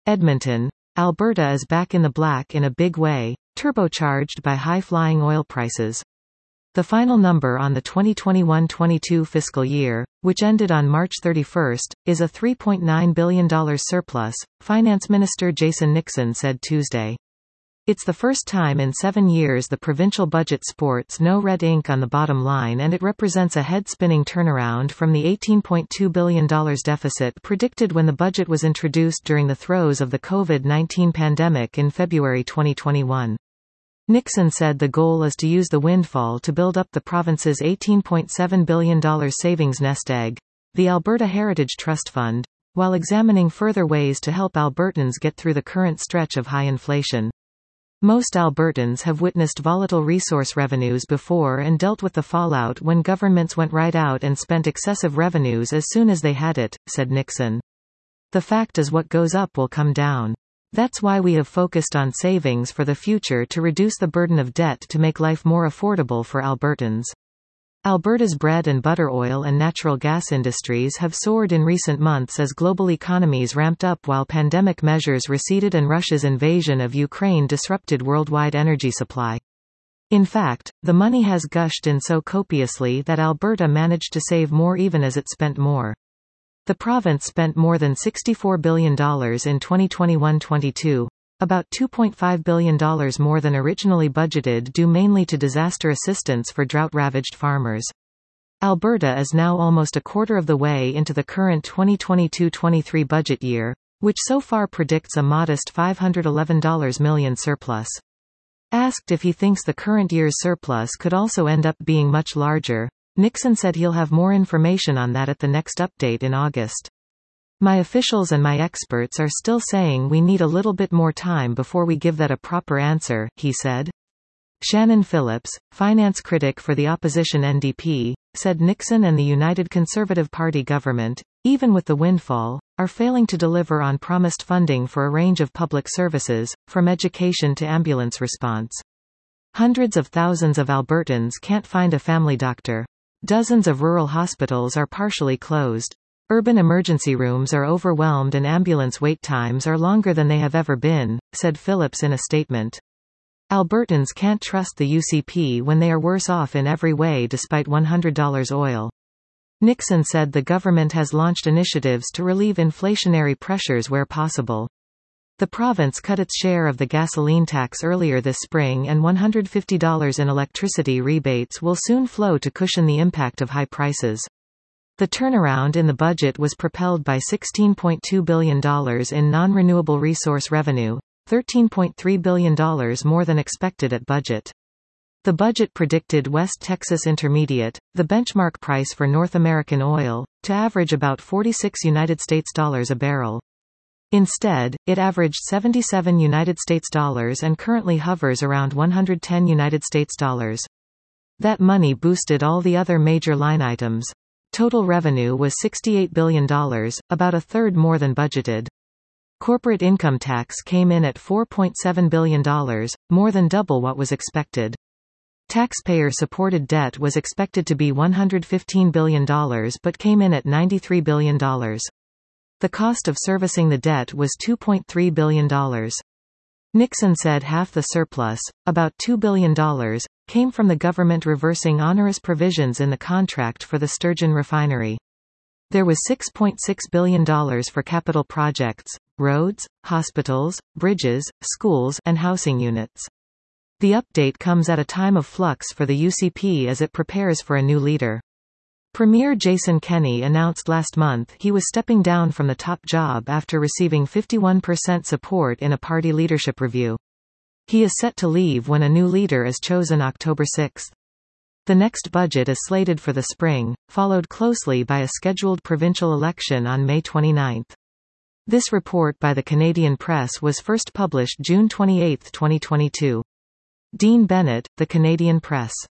Edmonton, Alberta is back in the black in a big way, turbocharged by high-flying oil prices. The final number on the 2021-22 fiscal year, which ended on March 31, is a $3.9 billion surplus, Finance Minister Jason Nixon said Tuesday. It's the first time in 7 years the provincial budget sports no red ink on the bottom line, and it represents a head-spinning turnaround from the $18.2 billion deficit predicted when the budget was introduced during the throes of the COVID-19 pandemic in February 2021. Nixon said the goal is to use the windfall to build up the province's $18.7 billion savings nest egg, the Alberta Heritage Trust Fund, while examining further ways to help Albertans get through the current stretch of high inflation. Most Albertans have witnessed volatile resource revenues before and dealt with the fallout when governments went right out and spent excessive revenues as soon as they had it, said Nixon. The fact is what goes up will come down. That's why we have focused on savings for the future to reduce the burden of debt to make life more affordable for Albertans. Alberta's bread and butter oil and natural gas industries have soared in recent months as global economies ramped up while pandemic measures receded and Russia's invasion of Ukraine disrupted worldwide energy supply. In fact, the money has gushed in so copiously that Alberta managed to save more even as it spent more. The province spent more than $64 billion in 2021-22. About $2.5 billion more than originally budgeted due mainly to disaster assistance for drought-ravaged farmers. Alberta is now almost a quarter of the way into the current 2022-23 budget year, which so far predicts a modest $511 million surplus. Asked if he thinks the current year's surplus could also end up being much larger, Nixon said he'll have more information on that at the next update in August. My officials and my experts are still saying we need a little bit more time before we give that a proper answer, he said. Shannon Phillips, finance critic for the opposition NDP, said Nixon and the United Conservative Party government, even with the windfall, are failing to deliver on promised funding for a range of public services, from education to ambulance response. Hundreds of thousands of Albertans can't find a family doctor. Dozens of rural hospitals are partially closed. Urban emergency rooms are overwhelmed and ambulance wait times are longer than they have ever been, said Phillips in a statement. Albertans can't trust the UCP when they are worse off in every way despite $100 oil. Nixon said the government has launched initiatives to relieve inflationary pressures where possible. The province cut its share of the gasoline tax earlier this spring, and $150 in electricity rebates will soon flow to cushion the impact of high prices. The turnaround in the budget was propelled by $16.2 billion in non-renewable resource revenue, $13.3 billion more than expected at budget. The budget predicted West Texas Intermediate, the benchmark price for North American oil, to average about $46 a barrel. Instead, it averaged $77 and currently hovers around $110. That money boosted all the other major line items. Total revenue was $68 billion, about a third more than budgeted. Corporate income tax came in at $4.7 billion, more than double what was expected. Taxpayer-supported debt was expected to be $115 billion but came in at $93 billion. The cost of servicing the debt was $2.3 billion. Nixon said half the surplus, about $2 billion, came from the government reversing onerous provisions in the contract for the Sturgeon refinery. There was $6.6 billion for capital projects, roads, hospitals, bridges, schools, and housing units. The update comes at a time of flux for the UCP as it prepares for a new leader. Premier Jason Kenney announced last month he was stepping down from the top job after receiving 51% support in a party leadership review. He is set to leave when a new leader is chosen October 6. The next budget is slated for the spring, followed closely by a scheduled provincial election on May 29. This report by the Canadian Press was first published June 28, 2022. Dean Bennett, The Canadian Press.